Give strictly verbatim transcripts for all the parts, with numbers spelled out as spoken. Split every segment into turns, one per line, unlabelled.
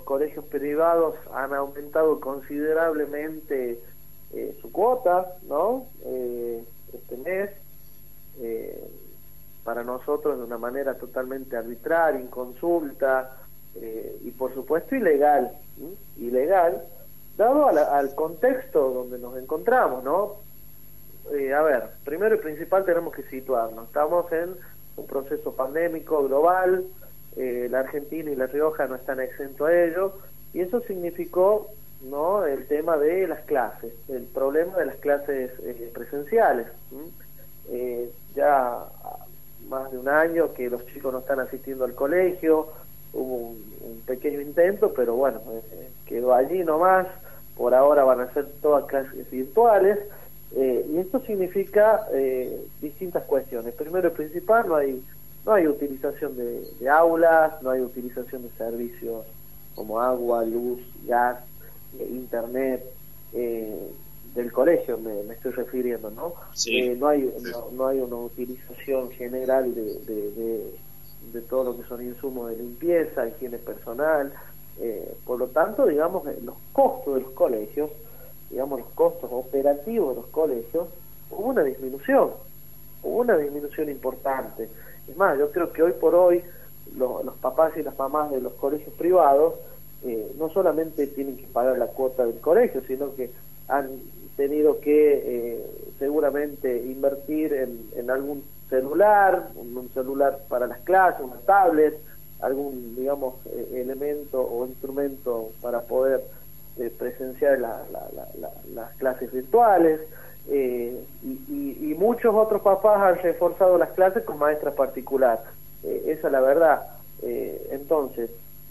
colegios privados han aumentado considerablemente eh, su cuota, ¿no? Eh, este mes, eh, para nosotros de una manera totalmente arbitraria, inconsulta, eh, y por supuesto ilegal, ¿sí? Ilegal, dado a la, al contexto donde nos encontramos, ¿no? Eh, a ver, primero y principal tenemos que situarnos. Estamos en un proceso pandémico global, eh, la Argentina y La Rioja no están exentos a ello, y eso significó, ¿no?, el tema de las clases, el problema de las clases eh, presenciales. ¿sí? Eh, ya más de un año que los chicos no están asistiendo al colegio, hubo un, un pequeño intento, pero bueno, eh, quedó allí nomás. Por ahora van a ser todas clases virtuales. Eh, y esto significa eh, distintas cuestiones. Primero y principal, no hay no hay utilización de, de aulas, no hay utilización de servicios como agua, luz, gas, eh, internet, eh, del colegio me, me estoy refiriendo, ¿no?
Sí,
eh, no hay
sí.
no, no hay una utilización general de, de, de, de todo lo que son insumos de limpieza, higiene personal. Eh, por lo tanto, digamos, los costos de los colegios, digamos, los costos operativos de los colegios, hubo una disminución, hubo una disminución importante. Es más, yo creo que hoy por hoy lo, los papás y las mamás de los colegios privados eh, no solamente tienen que pagar la cuota del colegio, sino que han tenido que eh, seguramente invertir en, en algún celular, un celular para las clases, una tablet, algún, digamos, eh, elemento o instrumento para poder eh, presenciar la, la, la, la, las clases virtuales, eh, y, y, y muchos otros papás han reforzado las clases con maestras particulares. Eh, esa es la verdad. Eh, entonces,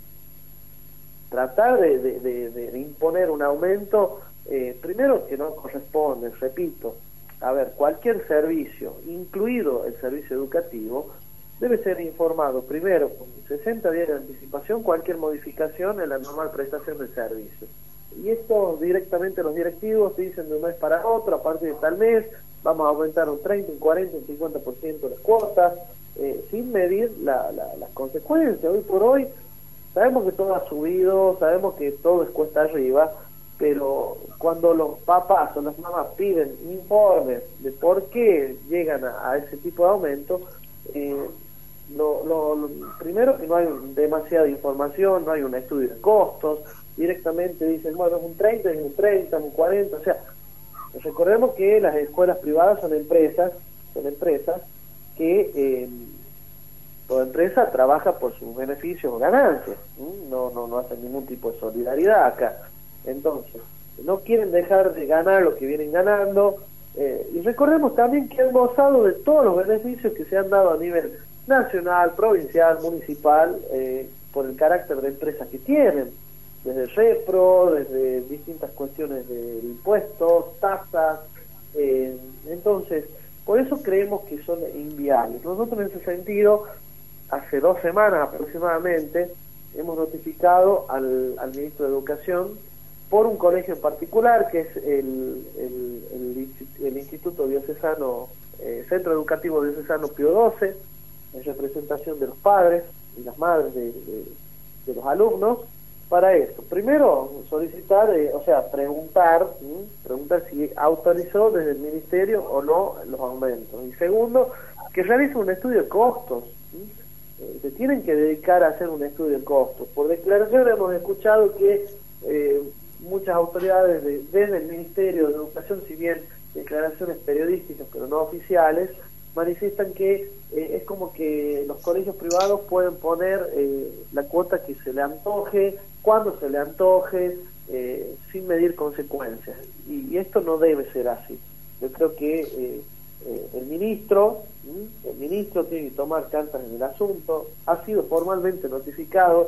tratar de, de, de, de imponer un aumento, eh, primero que no corresponde, repito, a ver, cualquier servicio, incluido el servicio educativo, debe ser informado primero con sesenta días de anticipación cualquier modificación en la normal prestación del servicio. Y esto directamente los directivos dicen de un mes para otro, a partir de tal mes vamos a aumentar un treinta, un cuarenta, un cincuenta por ciento las cuotas, eh, sin medir la, la, las consecuencias. Hoy por hoy sabemos que todo ha subido, sabemos que todo es cuesta arriba, pero cuando los papás o las mamás piden informes de por qué llegan a, a ese tipo de aumento, eh, Lo, lo, lo primero que no hay demasiada información, no hay un estudio de costos, directamente dicen, bueno, es un treinta, es un treinta, es un cuarenta, o sea, recordemos que las escuelas privadas son empresas, son empresas que eh, toda empresa trabaja por sus beneficios o ganancias, ¿sí? no, no, no hacen ningún tipo de solidaridad acá, entonces, no quieren dejar de ganar lo que vienen ganando, eh, y recordemos también que han gozado de todos los beneficios que se han dado a nivel nacional, provincial, municipal, eh, por el carácter de empresas que tienen, desde Repro, desde distintas cuestiones de impuestos, tasas, eh, entonces, por eso creemos que son inviables. Nosotros en ese sentido, hace dos semanas aproximadamente, hemos notificado al, al ministro de Educación por un colegio en particular, que es el, el, el, el Instituto Diocesano, eh, Centro Educativo Diocesano Pío doce, en representación de los padres y las madres de, de, de los alumnos, para esto. Primero, solicitar, eh, o sea, preguntar, ¿sí? preguntar si autorizó desde el ministerio o no los aumentos. Y segundo, que realice un estudio de costos. ¿sí? Eh, se tienen que dedicar a hacer un estudio de costos. Por declaración hemos escuchado que eh, muchas autoridades de, desde el Ministerio de Educación, si bien declaraciones periodísticas pero no oficiales, manifiestan que eh, es como que los colegios privados pueden poner eh, la cuota que se le antoje, cuando se le antoje, eh, sin medir consecuencias. Y, y esto no debe ser así. Yo creo que eh, eh, el ministro, ¿sí? el ministro tiene que tomar cartas en el asunto, ha sido formalmente notificado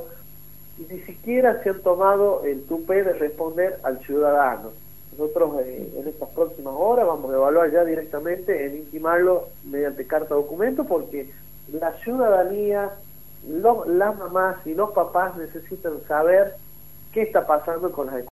y ni siquiera se han tomado el tupé de responder al ciudadano. Nosotros eh, en estas próximas horas vamos a evaluar ya directamente en intimarlo mediante carta documento, porque la ciudadanía, los, las mamás y los papás necesitan saber qué está pasando con las escuelas.